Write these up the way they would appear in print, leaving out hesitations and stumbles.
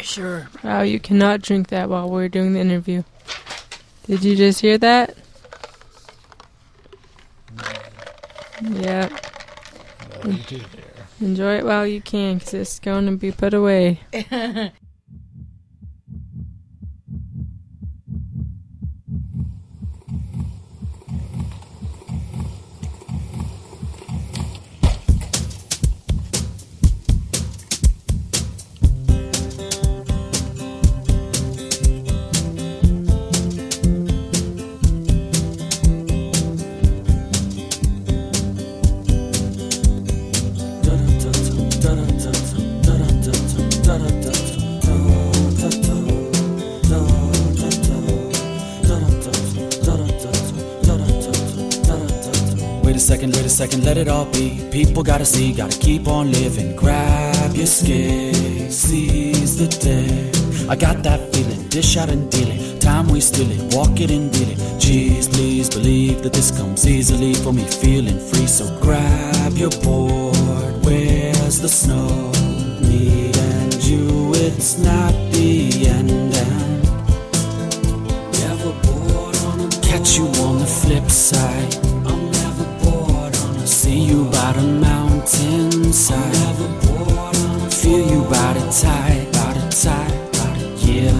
Sure. Wow, you cannot drink that while we're doing the interview. Did you just hear that? Yeah. No, you do there. Enjoy it while you can, because it's going to be put away. Wait a second, let it all be. People gotta see, gotta keep on living. Grab your skate, seize the day. I got that feeling, dish out and deal it. Time we steal it, walk it and deal it. Jeez, please believe that this comes easily for me feeling free. So grab your board, where's the snow? Me and you, it's not the end. And never bored on a board. Catch you on the flip side. I'm never bored on a see you by the mountainside. I'm never bored on a feel you by the tide, by the tide, by the yeah.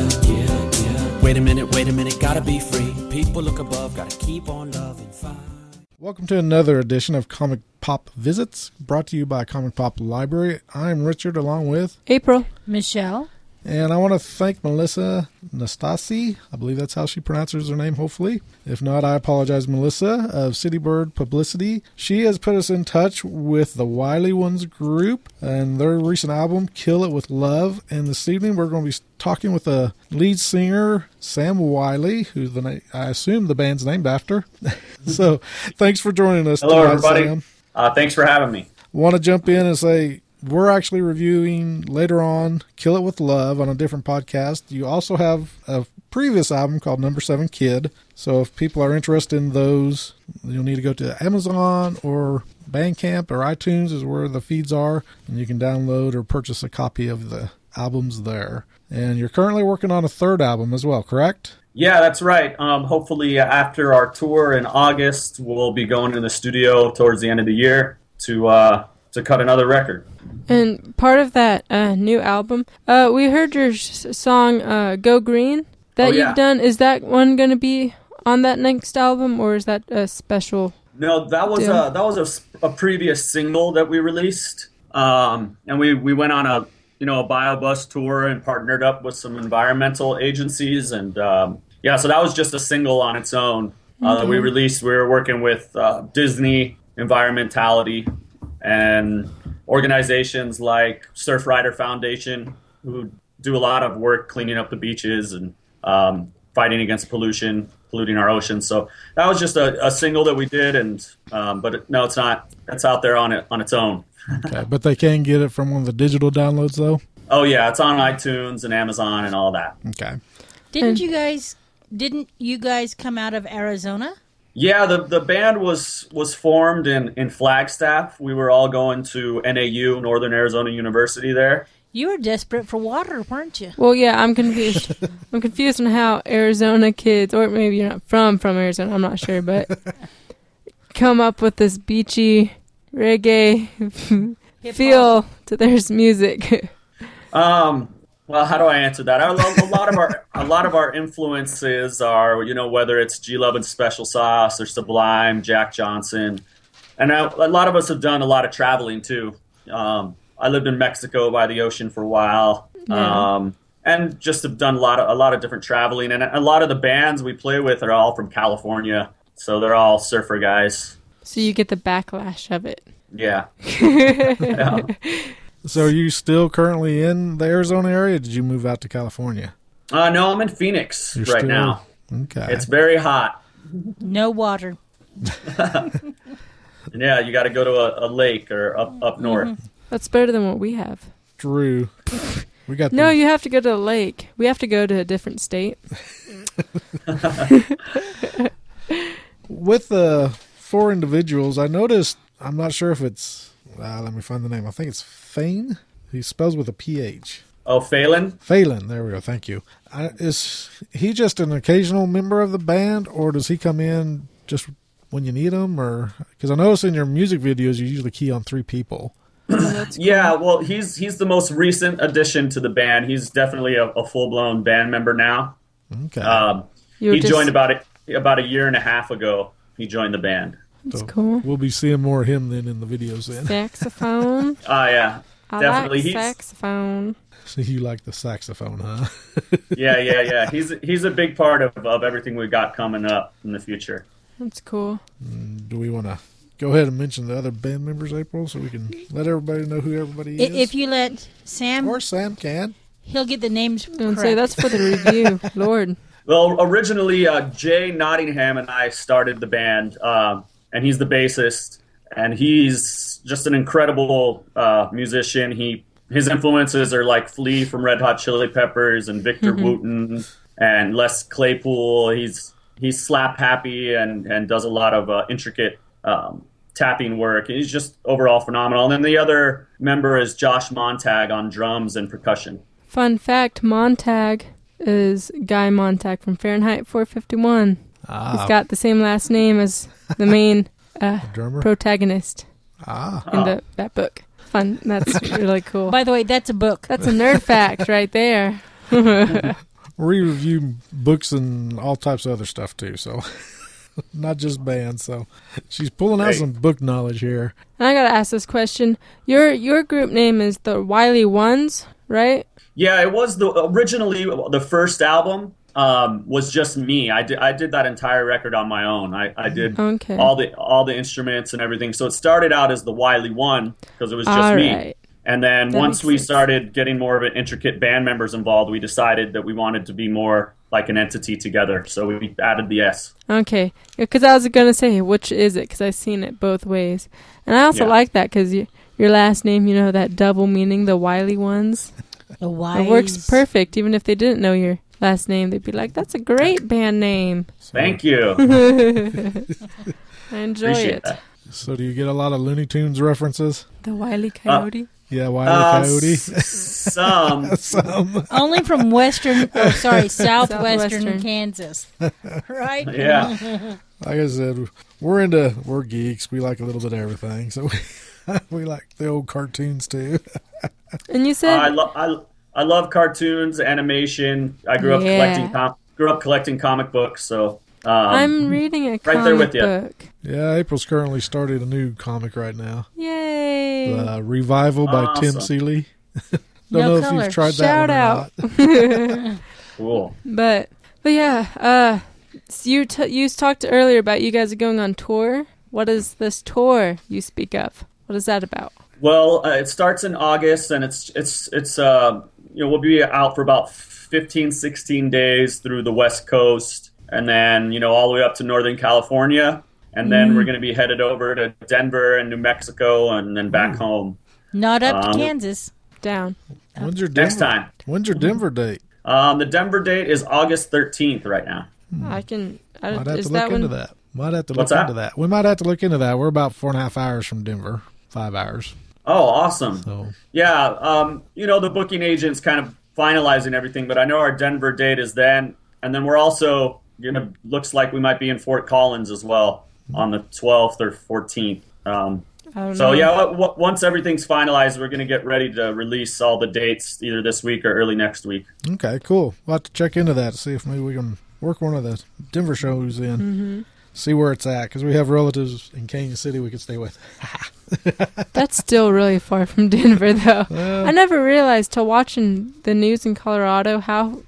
Wait a minute, gotta be free. People look above, gotta keep on loving fine. Welcome to another edition of Comic Pop Visits, brought to you by Comic Pop Library. I'm Richard, along with April. Michelle. And I want to thank Melissa Nastasi. I believe that's how she pronounces her name, hopefully. If not, I apologize, Melissa, of Citybird Publicity. She has put us in touch with the Wiley Ones group and their recent album, Kill It With Love. And this evening, we're going to be talking with the lead singer, Sam Wiley, who I assume the band's named after. So, thanks for joining us. Hello, tonight, everybody. Sam. Thanks for having me. Want to jump in and say, we're actually reviewing later on Kill It With Love on a different podcast. You also have a previous album called Number 7 Kid. So if people are interested in those, you'll need to go to Amazon or Bandcamp or iTunes is where the feeds are. And you can download or purchase a copy of the albums there. And you're currently working on a third album as well, correct? Yeah, that's right. Hopefully after our tour in August, we'll be going to the studio towards the end of the year to cut another record. And part of that new album, we heard your song "Go Green" that you've done. Is that one going to be on that next album, or is that a special? No, that was a previous single that we released, and we went on a BioBus tour and partnered up with some environmental agencies, and so that was just a single on its own that we released. We were working with Disney Environmentality and organizations like Surfrider Foundation, who do a lot of work cleaning up the beaches and fighting against polluting our oceans. So that was just a single that we did, no, it's not. It's out there on its own. Okay, but they can get it from one of the digital downloads, though? Oh, yeah, it's on iTunes and Amazon and all that. Okay. Didn't you guys come out of Arizona? Yeah, the band was formed in Flagstaff. We were all going to NAU, Northern Arizona University there. You were desperate for water, weren't you? Well, yeah, I'm confused. I'm confused on how Arizona kids, or maybe you're not from Arizona, I'm not sure, but come up with this beachy reggae feel to their music. Well, how do I answer that? A lot of our influences are, whether it's G Love and Special Sauce or Sublime, Jack Johnson, and a lot of us have done a lot of traveling too. I lived in Mexico by the ocean for a while, and just have done a lot of different traveling. And a lot of the bands we play with are all from California, so they're all surfer guys. So you get the backlash of it. Yeah. Yeah. So are you still currently in the Arizona area, or did you move out to California? No, I'm in Phoenix now. Okay. It's very hot. No water. Yeah, you got to go to a lake or up north. That's better than what we have. True. We got No, you have to go to the lake. We have to go to a different state. With the 4 individuals, I noticed, I'm not sure if it's, let me find the name. I think it's Fane. He spells with a PH. Oh, Phelan? Phelan, there we go. Thank you. Is he just an occasional member of the band, or does he come in just when you need him? Or because I notice in your music videos you usually key on 3 people. Yeah, well, he's the most recent addition to the band. He's definitely a full-blown band member now. Okay. He joined about a year and a half ago. He joined the band. That's cool. We'll be seeing more of him then in the videos then. Saxophone. Yeah, definitely. I like saxophone. So you like the saxophone, huh? Yeah. He's a big part of everything we got coming up in the future. That's cool. Do we want to go ahead and mention the other band members, April, so we can let everybody know who everybody is? If you let Sam, or Sam can. he'll get the names Don't correct. say that's for the review. Lord. Well, originally, Jay Nottingham and I started the band, and he's the bassist, and he's just an incredible musician. His influences are like Flea from Red Hot Chili Peppers and Victor Wooten and Les Claypool. He's slap happy and does a lot of intricate tapping work. He's just overall phenomenal. And then the other member is Josh Montag on drums and percussion. Fun fact, Montag is Guy Montag from Fahrenheit 451. He's got the same last name as the main drummer protagonist in that book. Fun. That's really cool. By the way, that's a book. That's a nerd fact right there. We review books and all types of other stuff too, so not just bands. So she's pulling out some book knowledge here. And I gotta ask this question. Your group name is the Wiley Ones, right? Yeah, it was originally the first album was just me. I did that entire record on my own. I did all the instruments and everything. So it started out as the Wiley One because it was just me. Right. And then That once makes we sense. started getting more of an intricate band members involved, we decided that we wanted to be more like an entity together. So we added the S. Okay. Because I was going to say, which is it? Because I've seen it both ways. And I also like that because your last name, that double meaning, the Wiley Ones. The Wise. It works perfect. Even if they didn't know your last name, they'd be like, that's a great band name. Thank you. I enjoy Appreciate it. that. So do you get a lot of Looney Tunes references? The Wiley Coyote. Yeah, Wiley Coyote. Some. Only from southwestern Southwestern. Kansas. Right? Yeah. Like I said, we're geeks. We like a little bit of everything. So we like the old cartoons too. And you said... I love cartoons, animation. I grew up collecting comic books, so I'm reading a comic there with you. book. Yeah, April's currently started a new comic right now. Yay! Revival by Tim Awesome. Seeley. Don't No know if color. you've tried Shout that one or not. cool. But yeah, so you talked earlier about you guys are going on tour. What is this tour you speak of? What is that about? Well, it starts in August, and it's we'll be out for about 15, 16 days through the West Coast, and then all the way up to Northern California, and then we're going to be headed over to Denver and New Mexico, and then back home. Not up to Kansas. Down. When's your Next Denver? time. When's your Denver date? The Denver date is August 13th right now. Might have Is to that look one? into that. Might have to What's look that? into that. We might have to look into that. We're about 4.5 hours from Denver. 5 hours. Oh, awesome. So Yeah, the booking agent's kind of finalizing everything, but I know our Denver date is then, and then we're also looks like we might be in Fort Collins as well on the 12th or 14th. I don't So know. once everything's finalized, we're going to get ready to release all the dates either this week or early next week. okay, cool. We'll have to check into that to see if maybe we can work one of the Denver shows in. Mm-hmm. See where it's at, because we have relatives in Kansas City we could stay with. That's still really far from Denver, though. Well, I never realized till watching the news in Colorado how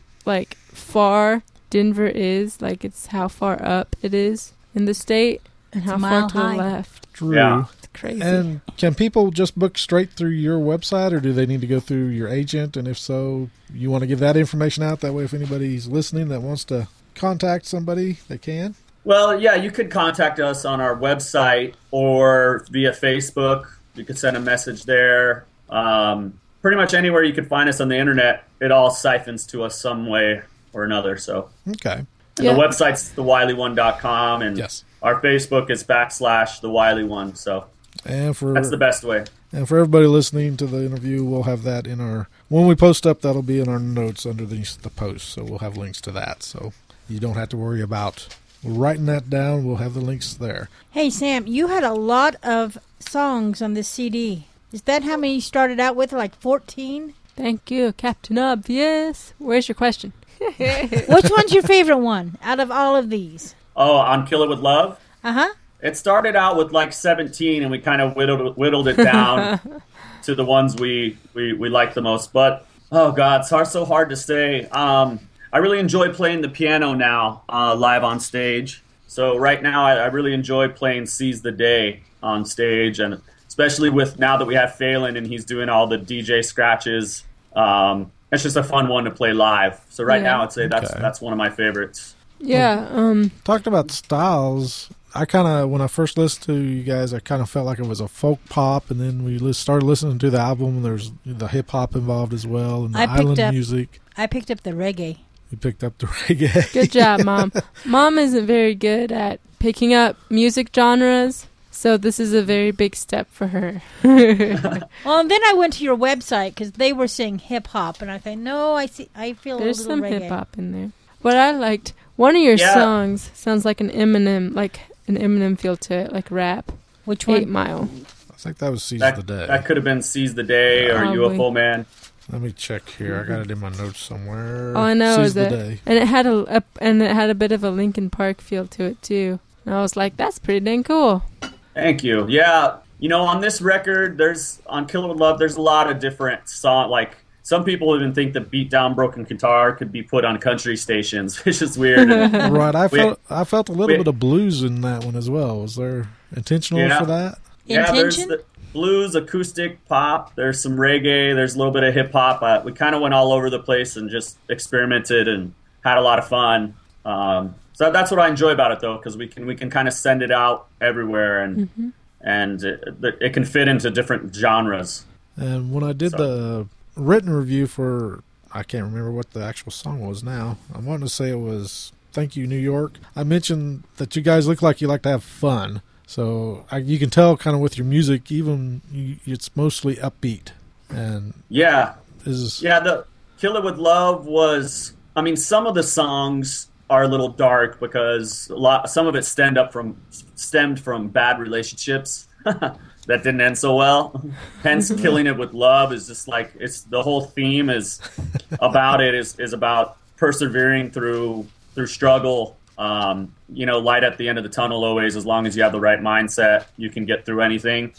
far Denver is. It's how far up it is in the state and It's how a mile far to high. the left. true. Yeah. It's crazy. And can people just book straight through your website, or do they need to go through your agent? And if so, you want to give that information out? That way, if anybody's listening that wants to contact somebody, they can. Well, yeah, you could contact us on our website or via Facebook. You could send a message there. Pretty much anywhere you could find us on the internet, it all siphons to us some way or another. So Okay. and Yeah. the website's thewiley1.com, and Yes. our Facebook is /thewiley1. So And for that's the best way. And for everybody listening to the interview, we'll have that in our, when we post up, that'll be in our notes underneath the post. So we'll have links to that. So you don't have to worry about writing that down. We'll have the links there. Hey, Sam, you had a lot of songs on this CD. Is that how many you started out with, like 14? Thank you, Captain Obvious. Where's your question? Which one's your favorite one out of all of these? Oh, on Kill It With Love? Uh-huh. It started out with like 17, and we kind of whittled it down to the ones we like the most. But, oh, God, it's so hard to say. I really enjoy playing the piano now live on stage. So right now I really enjoy playing Seize the Day on stage, and especially with now that we have Phelan and he's doing all the DJ scratches. It's just a fun one to play live. So right now I'd say that's one of my favorites. Yeah. Talked about styles. I kind of, when I first listened to you guys, I kind of felt like it was a folk pop, and then we started listening to the album. There's the hip hop involved as well, and the island music. I picked up the reggae. You picked up the reggae. Good job, Mom. Mom isn't very good at picking up music genres, so this is a very big step for her. Well, and then I went to your website because they were saying hip hop, and I thought, no, I feel There's a little reggae. some hip hop in there. What I liked, one of your songs sounds like an Eminem feel to it, like rap. Which one? 8 Mile. I think that was Seize the Day. That could have been Seize the Day or UFO Man. Let me check here. I got it in my notes somewhere. All I know is that, Day. and it had a bit of a Linkin Park feel to it too. And I was like, that's pretty dang cool. Thank you. Yeah, on this record, on Kill It With Love, there's a lot of different songs. Like some people even think the beat down broken guitar could be put on country stations, which is weird. Right. I felt a little bit of blues in that one as well. Was there intentional for that? Yeah, there's the blues, acoustic, pop. There's some reggae. There's a little bit of hip hop. We kind of went all over the place and just experimented and had a lot of fun. So that's what I enjoy about it, though, because we can kind of send it out everywhere, and it can fit into different genres. And when I did the written review for, I can't remember what the actual song was now. I wanted to say it was Thank You, New York. I mentioned that you guys look like you like to have fun. So you can tell kind of with your music, even it's mostly upbeat. And the Kill It With Love was, some of the songs are a little dark because some of it stemmed from bad relationships that didn't end so well. Hence, Killing It With Love is just like, it's the whole theme is about persevering through struggle. Light at the end of the tunnel always. As long as you have the right mindset, you can get through anything.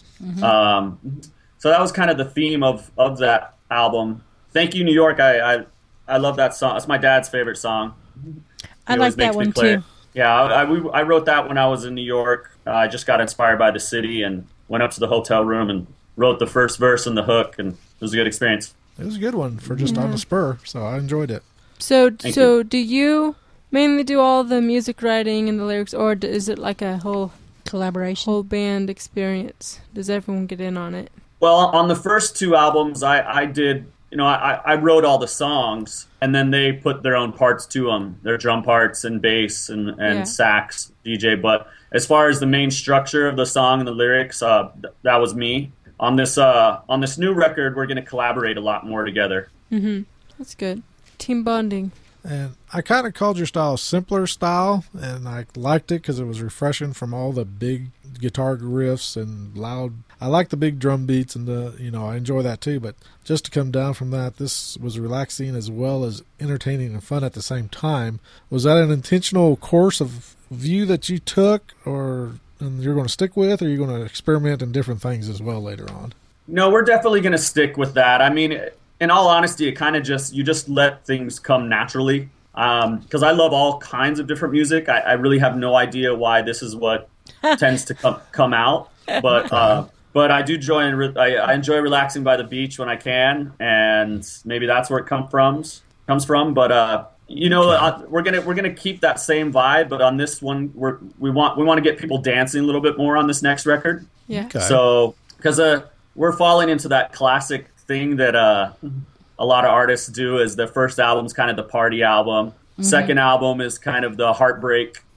So that was kind of the theme of that album. Thank You, New York. I love that song. It's my dad's favorite song. I like that one too. Yeah, I wrote that when I was in New York. I just got inspired by the city and went up to the hotel room and wrote the first verse and the hook, and it was a good experience. It was a good one for just on the spur, so I enjoyed it. So do you mainly do all the music writing and the lyrics, or is it like a whole collaboration, whole band experience? Does everyone get in on it? Well, on the first 2 albums, I did. I wrote all the songs, and then they put their own parts to them, their drum parts and bass and sax, DJ. But as far as the main structure of the song and the lyrics, that was me. On this new record, we're going to collaborate a lot more together. That's good. Team bonding. And I kind of called your style simpler style, and I liked it because it was refreshing from all the big guitar riffs and loud. I like the big drum beats, and I enjoy that too. But just to come down from that, this was relaxing as well as entertaining and fun at the same time. Was that an intentional course of view that you took, and you're going to stick with, or are you going to experiment in different things as well later on? No, we're definitely going to stick with that. In all honesty, it kind of you just let things come naturally. Because I love all kinds of different music. I really have no idea why this is what tends to come out. But I do enjoy. I enjoy relaxing by the beach when I can, and maybe that's where it comes from. But we're gonna keep that same vibe. But on this one, we want to get people dancing a little bit more on this next record. Yeah. Okay. So because we're falling into that classic thing that a lot of artists do, is the first album's kind of the party album. Second album is kind of the heartbreak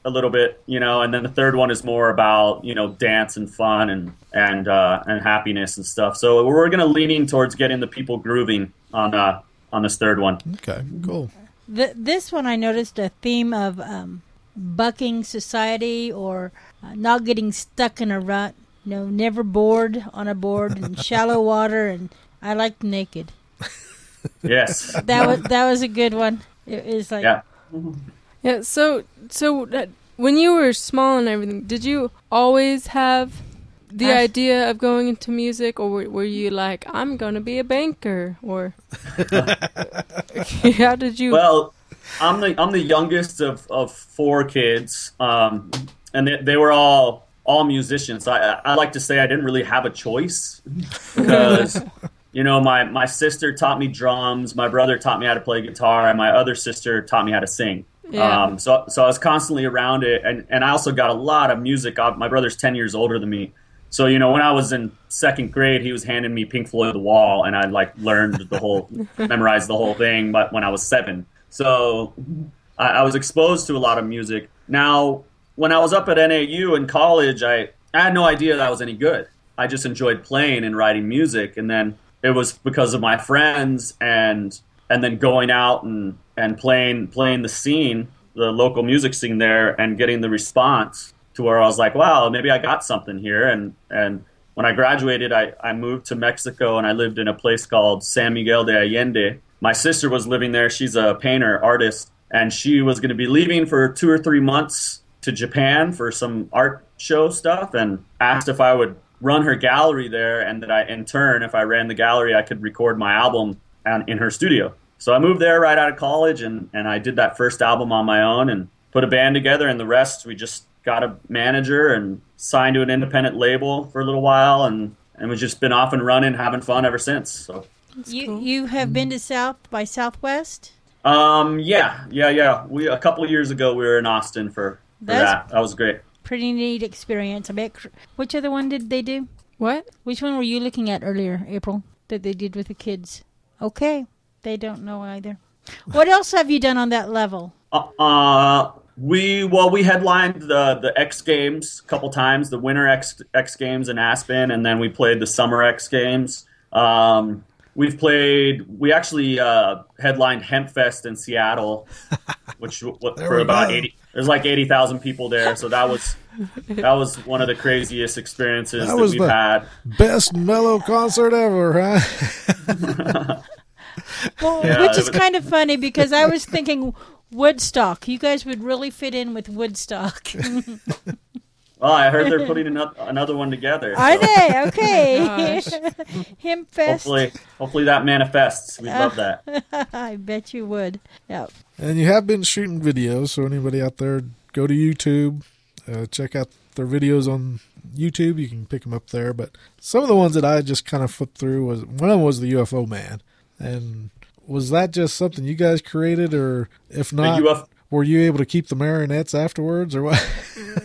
a little bit, and then the third one is more about, dance and fun and happiness and stuff. So we're going to leaning towards getting the people grooving on this third one. Okay, cool. This one I noticed a theme of bucking society or not getting stuck in a rut. Never bored on a board and shallow water, and I liked naked. Yes, that was a good one. It was like Yeah. So when you were small and everything, did you always have the idea of going into music, or were you like, I'm going to be a banker, or how did you? Well, I'm the youngest of 4 kids, and they were all musicians. I like to say I didn't really have a choice because my sister taught me drums, my brother taught me how to play guitar, and my other sister taught me how to sing. Yeah. So I was constantly around it, and I also got a lot of music. My brother's 10 years older than me. So, when I was in 2nd grade, he was handing me Pink Floyd The Wall, and I learned memorized the whole thing, but when I was 7. So I was exposed to a lot of music. Now, when I was up at NAU in college, I had no idea that I was any good. I just enjoyed playing and writing music, and then it was because of my friends and then going out and playing the scene, the local music scene there, and getting the response to where I was like, wow, maybe I got something here. And when I graduated, I moved to Mexico, and I lived in a place called San Miguel de Allende. My sister was living there. She's a painter, artist, and she was going to be leaving for 2 or 3 months to Japan for some art show stuff, and asked if I would run her gallery there, and that in turn, if I ran the gallery, I could record my album in her studio. So I moved there right out of college, and I did that first album on my own and put a band together, and the rest we just got a manager and signed to an independent label for a little while, and we've just been off and running, having fun ever since. So you have been to South by Southwest? Yeah. A couple of years ago we were in Austin for that. That was great. Pretty neat experience. I bet. Which other one did they do? What? Which one were you looking at earlier, April, that they did with the kids? Okay. They don't know either. What else have you done on that level? We headlined the X Games a couple times, the Winter X Games in Aspen, and then we played the Summer X Games. We actually headlined Hempfest in Seattle, which for about 80. There's like 80,000 people there, so that was one of the craziest experiences that we've had. Best mellow concert ever, huh? Well, yeah, which is kind of funny because I was thinking Woodstock. You guys would really fit in with Woodstock. Well, I heard they're putting another one together. Are they? Okay. Hempfest. Hopefully that manifests. We'd love that. I bet you would. Yeah. And you have been shooting videos, so anybody out there, go to YouTube, check out their videos on YouTube. You can pick them up there. But some of the ones that I just kind of flipped through one of them was the UFO Man. And was that just something you guys created, or if not, were you able to keep the marionettes afterwards, or what?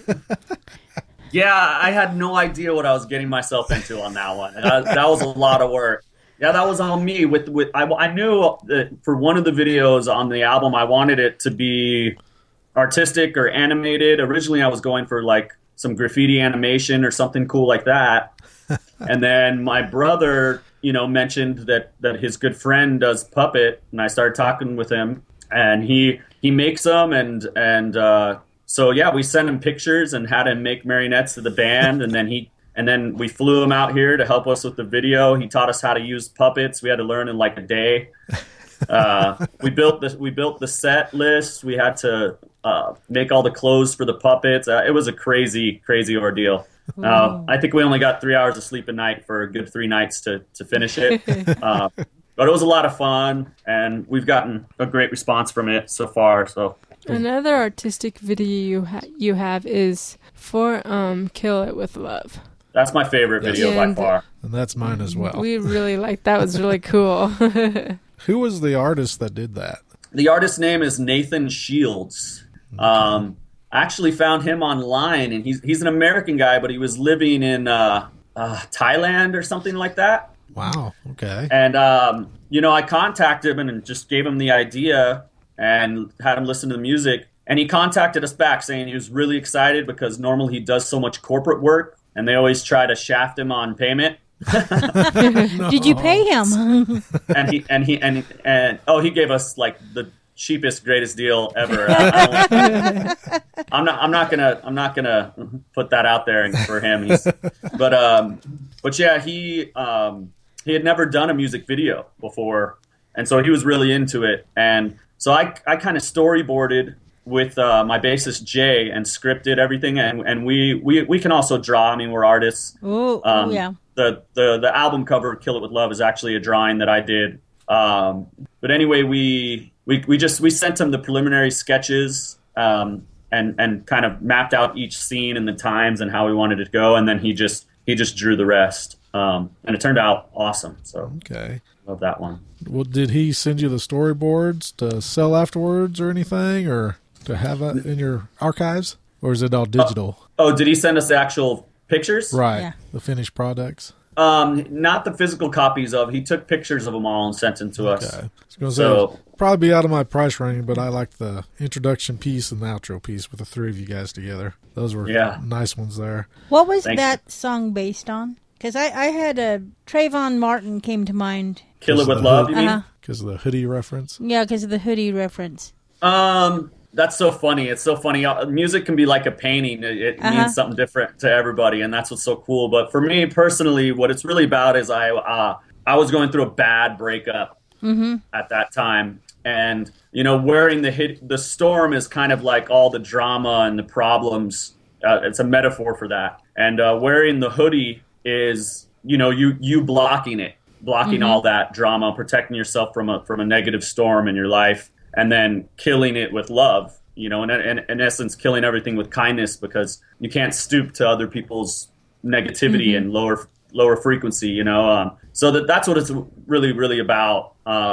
Yeah, I had no idea what I was getting myself into on that one. That was a lot of work. Yeah, that was on me. I knew that for one of the videos on the album, I wanted it to be artistic or animated. Originally, I was going for like some graffiti animation or something cool like that. And then my brother, mentioned that his good friend does puppet, and I started talking with him, and he makes them, and so yeah, we sent him pictures and had him make marionettes to the band, and then we flew him out here to help us with the video. He taught us how to use puppets. We had to learn in like a day. We built the set list. We had to make all the clothes for the puppets. It was a crazy ordeal. I think we only got 3 hours of sleep a night for a good 3 nights to finish it. But it was a lot of fun, and we've gotten a great response from it so far. So another artistic video you have is for Kill It With Love. That's my favorite video by far. And that's mine as well. We really liked that. Was really cool. Who was the artist that did that? The artist's name is Nathan Shields. Okay. I actually found him online, and he's an American guy, but he was living in Thailand or something like that. Wow. Okay. And I contacted him and just gave him the idea and had him listen to the music. And he contacted us back saying he was really excited because normally he does so much corporate work, and they always try to shaft him on payment. Did you pay him? and he gave us like the cheapest, greatest deal ever. I'm not gonna put that out there for him. But yeah, he had never done a music video before, and so he was really into it. And so I kind of storyboarded with my bassist Jay and scripted everything, and we can also draw. I mean, we're artists. Oh, yeah. The album cover "Kill It With Love" is actually a drawing that I did. But anyway, we sent him the preliminary sketches and kind of mapped out each scene and the times and how we wanted it to go, and then he just drew the rest. And it turned out awesome. So Okay. love that one. Well, did he send you the storyboards to sell afterwards or anything, or to have it in your archives, or is it all digital? Oh, did he send us the actual pictures? Right. Yeah. The finished products. Not the physical copies of. He took pictures of them all and sent them to us. Okay. I was gonna So- say, probably be out of my price range, but I like the introduction piece and the outro piece with the three of you guys together. Those were nice ones there. What was Thank that song based on? Because I had Trayvon Martin came to mind. Kill It With Love, you mean? Uh-huh. Because of the hoodie reference. Yeah, because of the hoodie reference. That's so funny. It's so funny. Music can be like a painting. It means something different to everybody, and that's what's so cool. But for me personally, what it's really about is I was going through a bad breakup at that time, and wearing the storm is kind of like all the drama and the problems. It's a metaphor for that, and wearing the hoodie is you blocking it, blocking all that drama, protecting yourself from a negative storm in your life. And then killing it with love, and in essence, killing everything with kindness, because you can't stoop to other people's negativity and lower frequency, So that's what it's really, really about.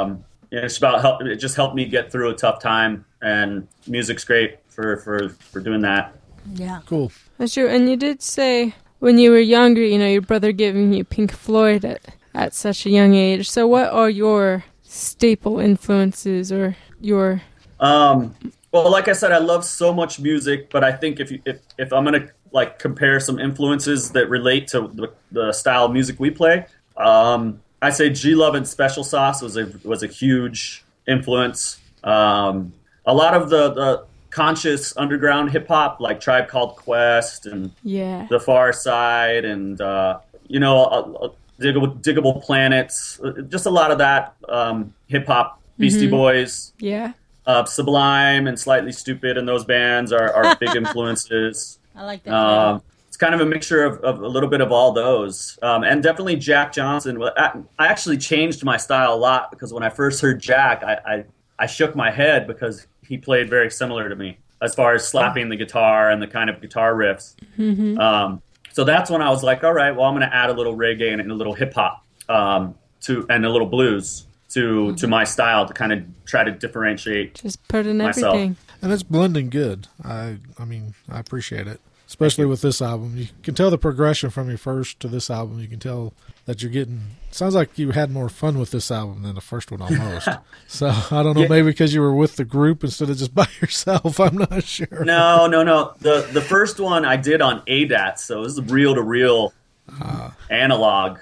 It's about it just helped me get through a tough time, and music's great for doing that. Yeah. Cool. That's true. And you did say when you were younger, your brother giving you Pink Floyd at such a young age. So what are your staple influences or your... Well, like I said, I love so much music, but I think if I'm gonna like compare some influences that relate to the style of music we play, I'd say G Love and Special Sauce was a huge influence. A lot of the conscious underground hip hop, like Tribe Called Quest and The Far Side, and Diggable Planets, just a lot of that hip hop. Beastie Boys, Sublime, and Slightly Stupid, and those bands are big influences. I like that. It's kind of a mixture of a little bit of all those, and definitely Jack Johnson. I actually changed my style a lot, because when I first heard Jack, I shook my head because he played very similar to me as far as slapping the guitar and the kind of guitar riffs. So that's when I was like, all right, well, I'm going to add a little reggae and a little hip hop and a little blues to my style, to kind of try to differentiate. Just put in myself. Everything. And it's blending good. I mean, I appreciate it. Especially with this album. You can tell the progression from your first to this album. You can tell that you're getting... Sounds like you had more fun with this album than the first one almost. So, I don't know, maybe because you were with the group instead of just by yourself. I'm not sure. No. The first one I did on ADAT, so this is reel-to-reel analog,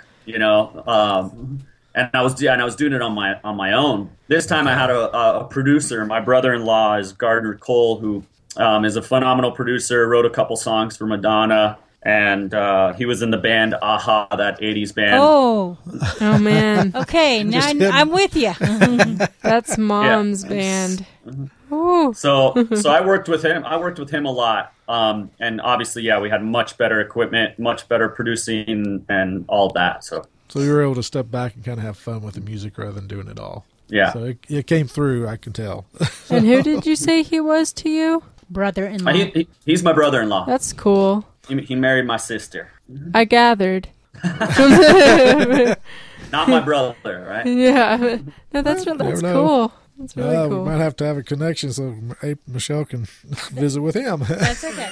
and I was doing it on my own. This time I had a producer. My brother-in-law is Gardner Cole, who is a phenomenal producer. Wrote a couple songs for Madonna, and he was in the band Aha, that '80s band. Oh man. Okay, now I'm with you. That's Mom's band. Ooh. So I worked with him. I worked with him a lot, and obviously, we had much better equipment, much better producing, and all that. So you were able to step back and kind of have fun with the music rather than doing it all. Yeah. So it came through, I can tell. And who did you say he was to you? Brother-in-law. He's my brother-in-law. That's cool. He married my sister. I gathered. Not my brother, right? Yeah. No, that's cool. That's really cool. We might have to have a connection so Michelle can visit with him. That's okay.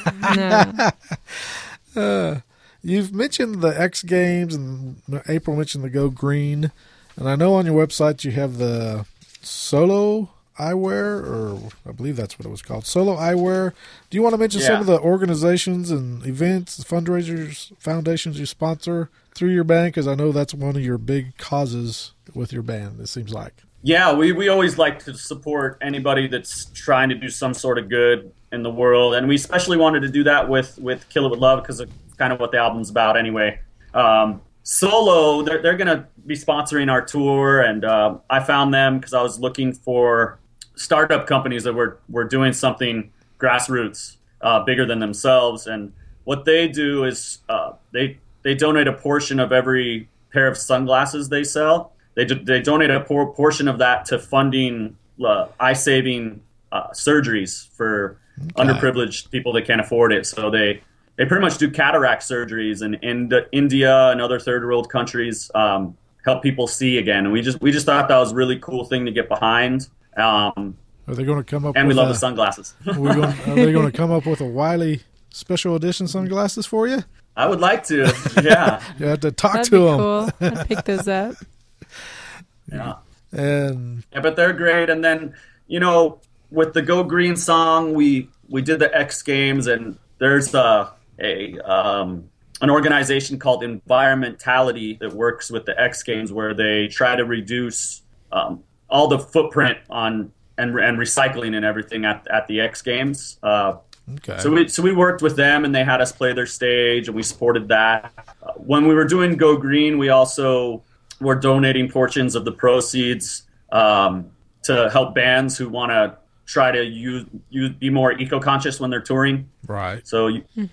No. You've mentioned the X Games, and April mentioned the Go Green. And I know on your website you have the solo Eyewear, or I believe that's what it was called, Solo Eyewear. Do you want to mention some Yeah. of the organizations and events, fundraisers, foundations you sponsor through your band? Because I know that's one of your big causes with your band, it seems like. Yeah, we always like to support anybody that's trying to do some sort of good in the world, and we especially wanted to do that with Kill It With Love because of kind of what the album's about anyway. Solo, they're going to be sponsoring our tour, and I found them because I was looking for startup companies that were doing something grassroots, bigger than themselves, and what they do is they donate a portion of every pair of sunglasses they sell. They donate a portion of that to funding eye-saving surgeries for underprivileged people that can't afford it. So they pretty much do cataract surgeries in India and other third world countries, help people see again. And we just thought that was a really cool thing to get behind. Are they going to come up? And with we love the sunglasses. Are they going to come up with a Wiley special edition sunglasses for you? I would like to. Yeah. You have to talk That'd to be them. cool. I'd pick those up. Yeah. And Yeah, but they're great. And then, with the Go Green song, we did the X Games, and there's an organization called Environmentality that works with the X Games, where they try to reduce all the footprint on and recycling and everything at the X Games. okay. So we worked with them, and they had us play their stage, and we supported that. When we were doing Go Green, we also were donating portions of the proceeds to help bands who want to try to be more eco-conscious when they're touring. Right. So,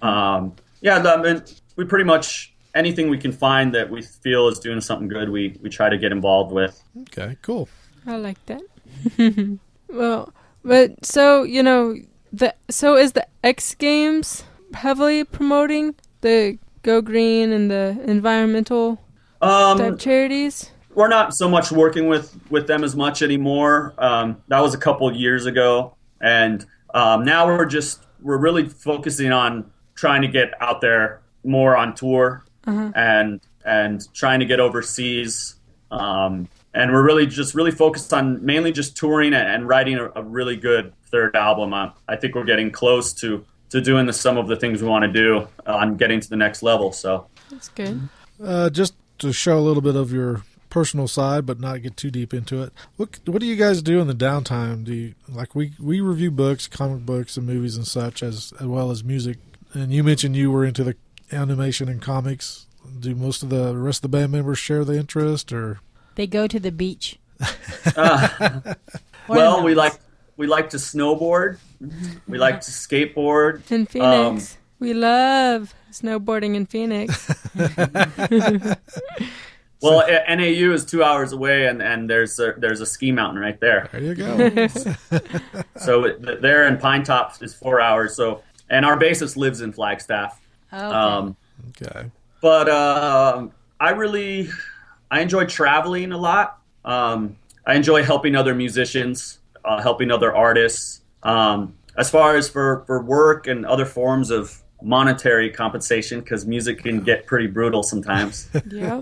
we pretty much, anything we can find that we feel is doing something good, we try to get involved with. Okay, cool. I like that. Well, but so, is the X Games heavily promoting the Go Green and the environmental type charities? We're not so much working with them as much anymore. That was a couple years ago, and now we're really focusing on trying to get out there more on tour and trying to get overseas. And we're really focused on mainly just touring and writing a really good third album. I think we're getting close to doing some of the things we want to do on getting to the next level. So That's good. Just to show a little bit of your personal side, but not get too deep into it. What do you guys do in the downtime? Do you we review books, comic books, and movies and such, as well as music? And you mentioned you were into the animation and comics. Do most of the rest of the band members share the interest, or They go to the beach. well, we like to snowboard. We like to skateboard. In Phoenix. We love snowboarding in Phoenix. Well, NAU is 2 hours away, and there's a ski mountain right there. there you go. So there in Pine Top is 4 hours. So, and our bassist lives in Flagstaff. Okay. Okay. But I enjoy traveling a lot. I enjoy helping other musicians, helping other artists. As far as for work and other forms of monetary compensation, because music can get pretty brutal sometimes. Yeah.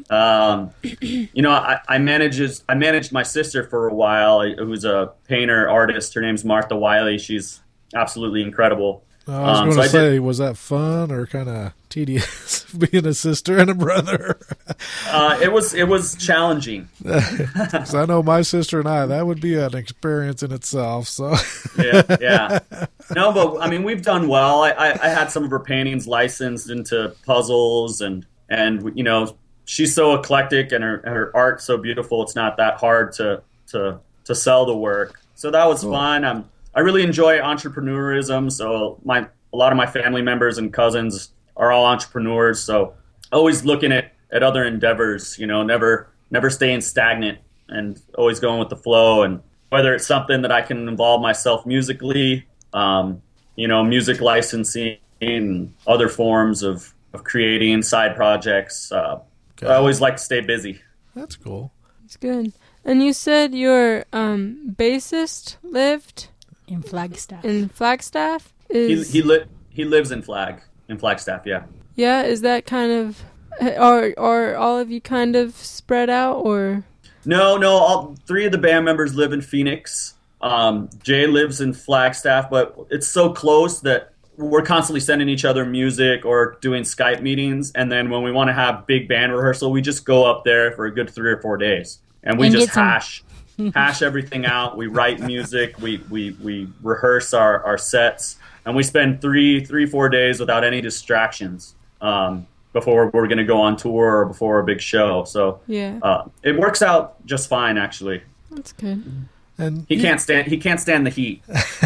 I managed my sister for a while, who's a painter artist. Her name's Martha Wiley. She's absolutely incredible. I was going to say, was that fun or kind of tedious being a sister and a brother? It was challenging. Because I know my sister and I, that would be an experience in itself. So Yeah. No, but I mean, we've done well. I had some of her paintings licensed into puzzles, and she's so eclectic, and her art's so beautiful. It's not that hard to sell the work. So that was fun. I really enjoy entrepreneurism. So a lot of my family members and cousins are all entrepreneurs. So always looking at other endeavors, never staying stagnant and always going with the flow. And whether it's something that I can involve myself musically, music licensing, and other forms of creating side projects. I always like to stay busy. that's cool. It's good. And you said your bassist lived In Flagstaff. in Flagstaff? He lives in Flagstaff, yeah. Yeah, is that kind of... Are all of you kind of spread out, or... No, all three of the band members live in Phoenix. Jay lives in Flagstaff, but it's so close that we're constantly sending each other music or doing Skype meetings. And then when we want to have big band rehearsal, we just go up there for a good 3 or 4 days. And we just hash everything out. We write music. We rehearse our sets. And we spend 4 days without any distractions before we're going to go on tour or before a big show. So it works out just fine, actually. That's good. And he can't stand the heat.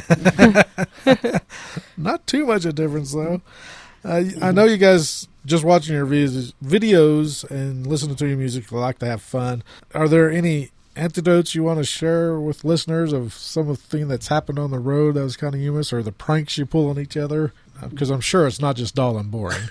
Not too much of a difference, though. I know you guys, just watching your videos and listening to your music, like to have fun. Are there any anecdotes you want to share with listeners of something that's happened on the road that was kind of humorous, or the pranks you pull on each other? Because I'm sure it's not just dull and boring.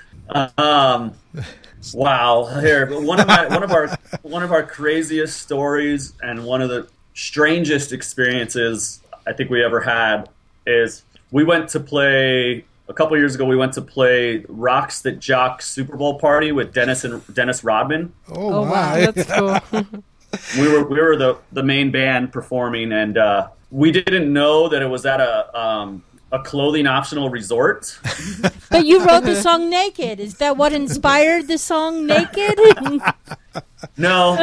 Wow. Here, one of our craziest stories and one of the strangest experiences I think we ever had is we went to play a couple years ago. We went to play Rocks That Jock Super Bowl party with Dennis Rodman. Oh my. Wow, that's cool. We were the main band performing, and we didn't know that it was at a clothing optional resort. But you wrote the song Naked. Is that what inspired the song Naked? No.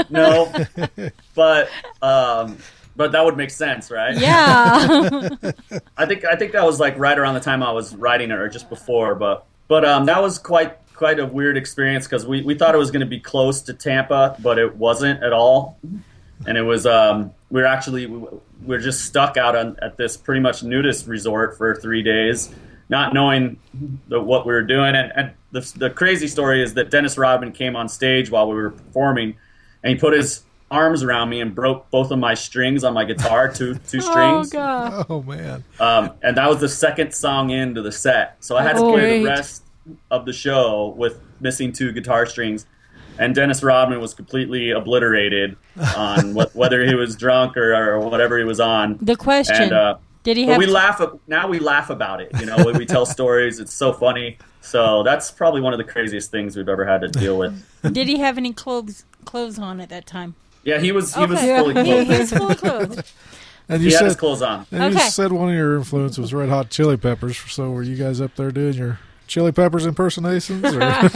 But that would make sense, right? Yeah. I think that was like right around the time I was writing it, or just before. But that was quite a weird experience, because we thought it was going to be close to Tampa, but it wasn't at all. And it was we're just stuck out at this pretty much nudist resort for 3 days, not knowing what we were doing. And the crazy story is that Dennis Rodman came on stage while we were performing, and he put his arms around me and broke both of my strings on my guitar, two strings. Oh, God. Oh, man. And that was the second song into the set. So I had to play the rest of the show with missing 2 guitar strings. And Dennis Rodman was completely obliterated on whether he was drunk or whatever he was on. The question, did he have... we laugh about it. You know, we tell stories. It's so funny. So that's probably one of the craziest things we've ever had to deal with. Did he have any clothes on at that time? Yeah, he was fully clothed. He was fully clothed. And he had his clothes on. And you said one of your influences was Red Hot Chili Peppers. So were you guys up there doing your Chili Peppers impersonations? Or?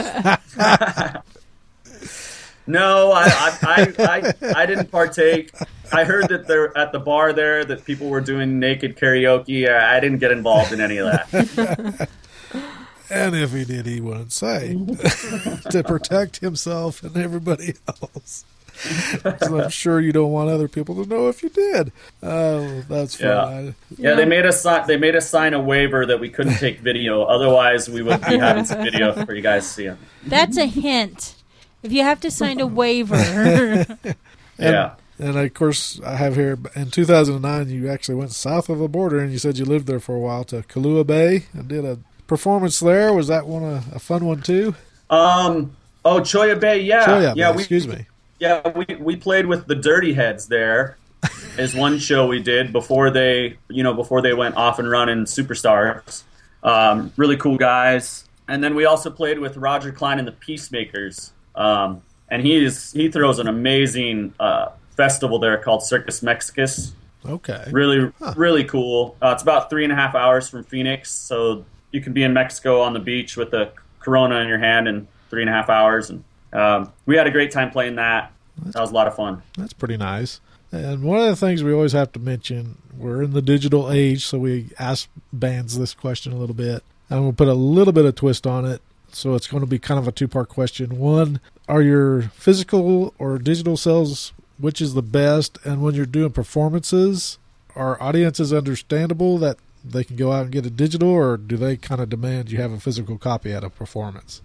No, I didn't partake. I heard that there at the bar there that people were doing naked karaoke. I didn't get involved in any of that. And if he did, he wouldn't say to protect himself and everybody else. So I'm sure you don't want other people to know if you did. Oh, that's fun. Yeah, they made us sign a waiver that we couldn't take video. Otherwise, we would be having some video for you guys to see. That's a hint. If you have to sign a waiver. Yeah. And of course, I have here in 2009, you actually went south of the border, and you said you lived there for a while to Kailua Bay and did a performance there. Was that a fun one too? Choya Bay, yeah. Choya Bay, excuse me. Yeah, we played with the Dirty Heads there. Is one show we did before they went off and running superstars. Really cool guys. And then we also played with Roger Klein and the Peacemakers. And he throws an amazing festival there called Circus Mexicus. Okay. Really cool. It's about 3.5 hours from Phoenix, so you can be in Mexico on the beach with a Corona in your hand in 3.5 hours. And we had a great time playing that. That was a lot of fun. That's pretty nice. And one of the things we always have to mention, we're in the digital age, so we ask bands this question a little bit. And we'll put a little bit of twist on it. So it's going to be kind of a 2-part question. One, are your physical or digital selves, which is the best? And when you're doing performances, are audiences understandable that they can go out and get a digital, or do they kind of demand you have a physical copy at a performance?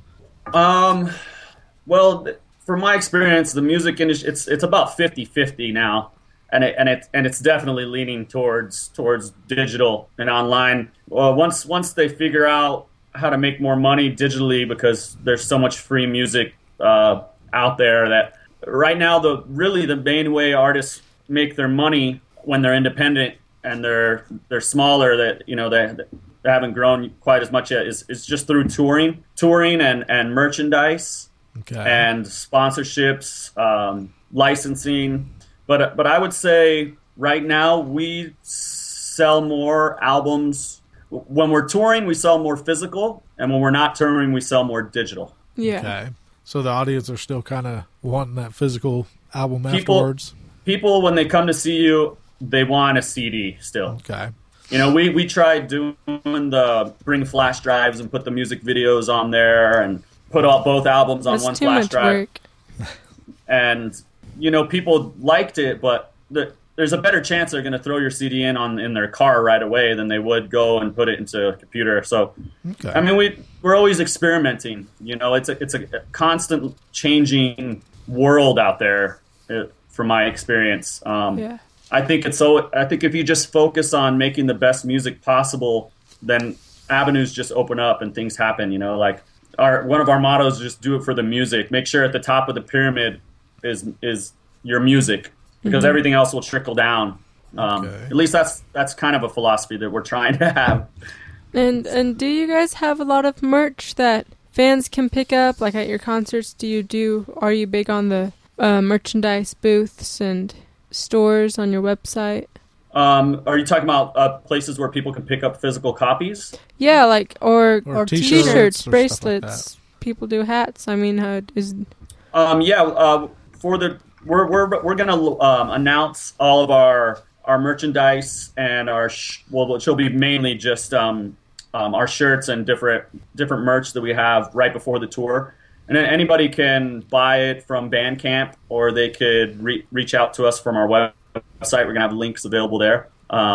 Well, from my experience, the music industry, it's about 50-50 now. And it's definitely leaning towards digital and online. Well, once they figure out how to make more money digitally, because there's so much free music out there, that right now the main way artists make their money when they're independent and they're smaller, that they haven't grown quite as much yet, is just through touring and merchandise. Okay. And sponsorships, licensing. But I would say right now we sell more albums. When we're touring, we sell more physical, and when we're not touring, we sell more digital. Yeah. Okay. So the audience are still kind of wanting that physical album afterwards? People, when they come to see you, they want a CD still. Okay. You know, we tried doing bring flash drives and put the music videos on there and put both albums on That's one too flash much drive. work. And, you know, people liked it, but there's a better chance they're going to throw your CD in their car right away than they would go and put it into a computer. So, Okay. I mean, we're always experimenting. You know, it's a constant changing world out there, from my experience. Yeah. I think if you just focus on making the best music possible, then avenues just open up and things happen. You know, like one of our mottos is just do it for the music. Make sure at the top of the pyramid is your music, because everything else will trickle down. Okay. At least that's kind of a philosophy that we're trying to have. And do you guys have a lot of merch that fans can pick up, like at your concerts? Are you big on the merchandise booths and stores on your website? Are you talking about places where people can pick up physical copies? Yeah, like or t-shirts t-shirts, or stuff like bracelets. that. People do hats. I mean, We're gonna announce all of our merchandise and which will be mainly just our shirts and different merch that we have right before the tour. And then anybody can buy it from Bandcamp, or they could reach out to us from our website. We're going to have links available there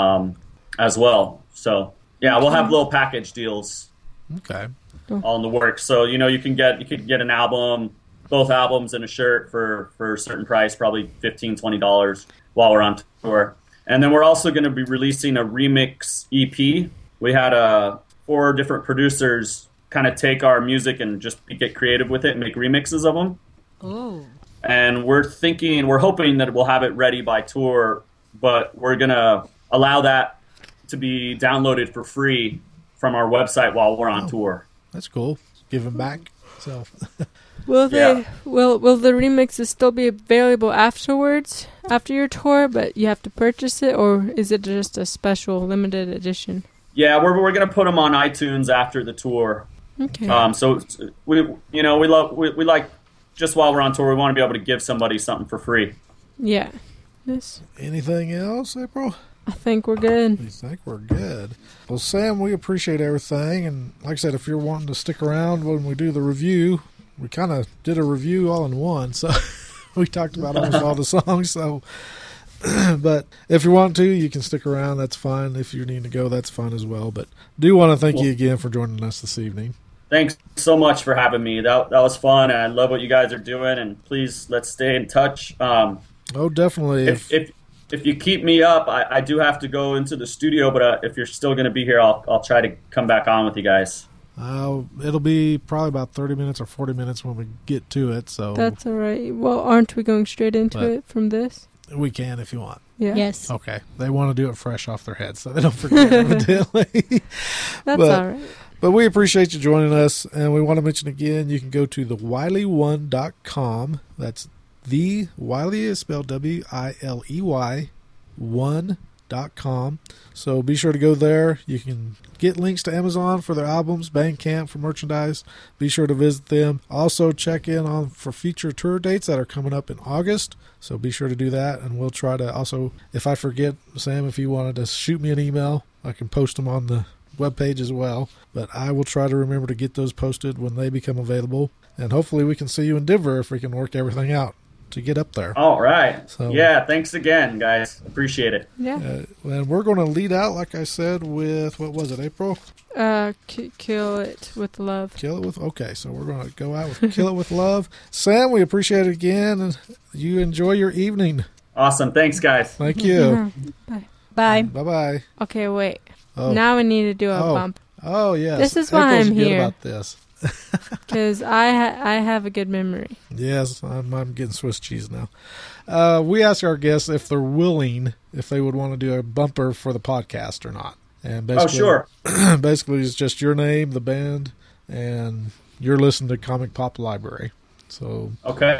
as well. So, yeah, we'll have little package deals Okay. all in the works. So, you know, you can get an album, both albums and a shirt for a certain price, probably $15, $20 while we're on tour. And then we're also going to be releasing a remix EP. We had 4 different producers kind of take our music and just get creative with it and make remixes of them. Oh. And we're hoping that we'll have it ready by tour, but we're going to allow that to be downloaded for free from our website while we're on tour. That's cool. Giving back. So will Yeah. will the remixes still be available afterwards, after your tour, but you have to purchase it, or is it just a special limited edition? Yeah, we're going to put them on iTunes after the tour. Okay. So we like, just while we're on tour, we want to be able to give somebody something for free. Yeah. Yes. anything else, April? I think we're good. We think we're good. Well, Sam, we appreciate everything. And like I said, if you're wanting to stick around when we do the review, we kind of did a review all in one. So we talked about almost all the songs. So, but if you want to, you can stick around. That's fine. If you need to go, that's fine as well. But do want to thank you again for joining us this evening. Thanks so much for having me. That was fun, and I love what you guys are doing. And please, let's stay in touch. Oh, definitely. If you keep me up, I do have to go into the studio. But if you're still going to be here, I'll try to come back on with you guys. It'll be probably about 30 minutes or 40 minutes when we get to it. So That's all right. Well, aren't we going straight into it from this? we can if you want. Yeah. Yes. Okay. They want to do it fresh off their head so they don't forget evidently. That's all right. But we appreciate you joining us, and we want to mention again, you can go to thewiley1.com. That's the Wiley is spelled WILEY 1.com. So be sure to go there. You can get links to Amazon for their albums, Bandcamp for merchandise. Be sure to visit them. Also check in for future tour dates that are coming up in August. So be sure to do that, and we'll try to also, if I forget, Sam, if you wanted to shoot me an email, I can post them on the webpage as well. But I will try to remember to get those posted when they become available. And hopefully we can see you in Denver if we can work everything out to get up there. All right. So, yeah, thanks again, guys. Appreciate it. Yeah. And we're going to lead out, like I said, with, what was it, April? Kill It With Love. Kill It With, okay, so we're going to go out with Kill It With Love. Sam, we appreciate it again, and you enjoy your evening. Awesome. Thanks, guys. Thank you. Bye. Bye. Bye-bye. Okay, wait. Oh. Now we need to do a bump. Oh, yes. This is why April's I'm good here. about this. Because I have a good memory. Yes, I'm getting Swiss cheese now. We ask our guests if they're willing, if they would want to do a bumper for the podcast or not. And basically, sure. Basically, it's just your name, the band, and you're listening to Comic Pop Library. So, Okay.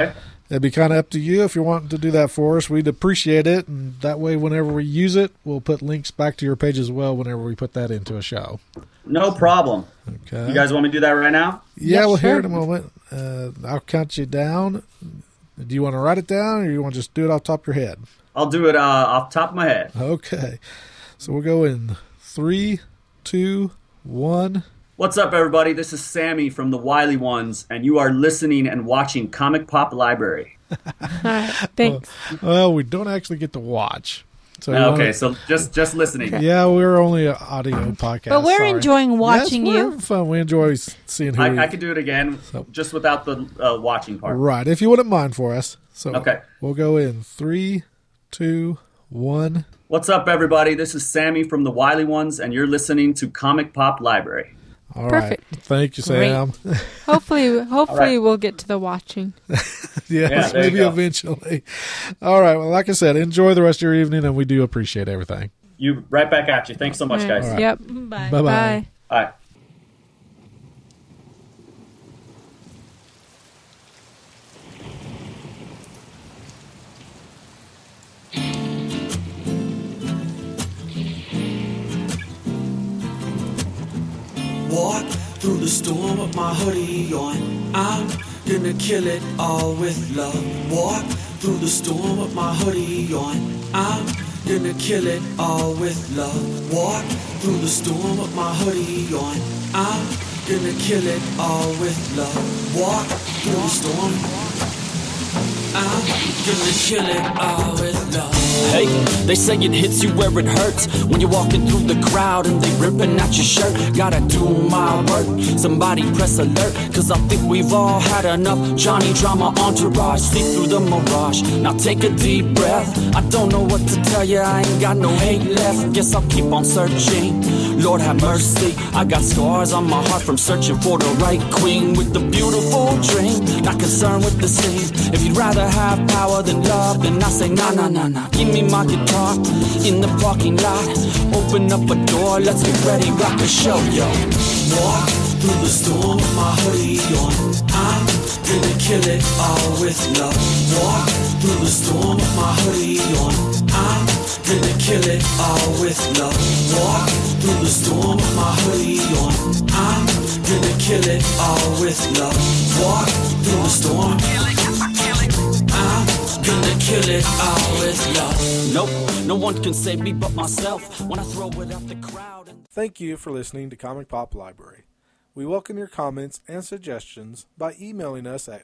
It'd be kind of up to you if you're wanting to do that for us. We'd appreciate it. And that way, whenever we use it, we'll put links back to your page as well whenever we put that into a show. No problem. Okay. You guys want me to do that right now? Yeah, we'll hear sure. it in a moment. I'll count you down. Do you want to write it down, or you want to just do it off the top of your head? I'll do it off the top of my head. Okay. So we'll go in 3, 2, 1. What's up, everybody? This is Sammy from the Wiley Ones, and you are listening and watching Comic Pop Library. All right, thanks. Well, we don't actually get to watch. So Okay, so just listening. yeah, we're only an audio podcast. But we're sorry. enjoying watching yes, we're you. having fun. We enjoy seeing who I could do it again, just without the watching part. Right, if you wouldn't mind for us. So Okay. we'll go in 3, 2, 1. What's up, everybody? This is Sammy from the Wiley Ones, and you're listening to Comic Pop Library. All right. Perfect. Thank you, Sam. Hopefully right. we'll get to the watching. Yes, Yeah, there you maybe go. eventually. All right. Well, like I said, enjoy the rest of your evening, and we do appreciate everything. You right back at you. Thanks so much, All guys. right. Yep. Bye. Bye-bye. Bye. Bye. Walk through the storm with my hoodie on. I'm gonna kill it all with love. Walk through the storm with my hoodie on. I'm gonna kill it all with love. Walk through the storm with my hoodie on. I'm gonna kill it all with love. Walk through the storm. I'm gonna kill it all with love. Hey, they say it hits you where it hurts when you're walking through the crowd and they ripping at your shirt. Gotta do my work, somebody press alert, cause I think we've all had enough Johnny Drama entourage. Sleep through the mirage, now take a deep breath. I don't know what to tell you, I ain't got no hate left. Guess I'll keep on searching, Lord have mercy. I got scars on my heart from searching for the right queen with the beautiful dream. Not concerned with the scene. If you'd rather have power than love, then I say nah, nah, nah, nah. Give me my guitar in the parking lot. Open up a door, let's get ready, rock the show, yo. Walk through the storm with my hoodie on. I'm gonna kill it all with love. Walk through the storm with my hoodie on. I'm gonna kill it all with love. Walk through the storm with my hoodie on. I'm gonna kill it all with love. Walk through the storm. I'm gonna kill it all with love. Nope, no one can save me but myself when I throw it at the crowd. Thank you for listening to Comic Pop Library. We welcome your comments and suggestions by emailing us at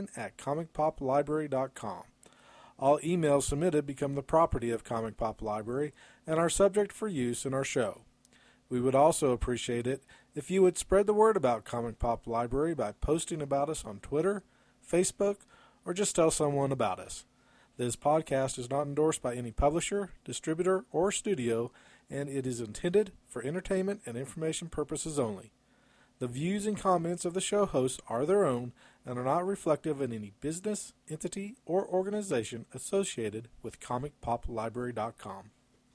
admin@comicpoplibrary.com. All emails submitted become the property of Comic Pop Library and are subject for use in our show. We would also appreciate it if you would spread the word about Comic Pop Library by posting about us on Twitter, Facebook, or just tell someone about us. This podcast is not endorsed by any publisher, distributor, or studio, and it is intended for entertainment and information purposes only. The views and comments of the show hosts are their own and are not reflective of any business, entity, or organization associated with ComicPopLibrary.com.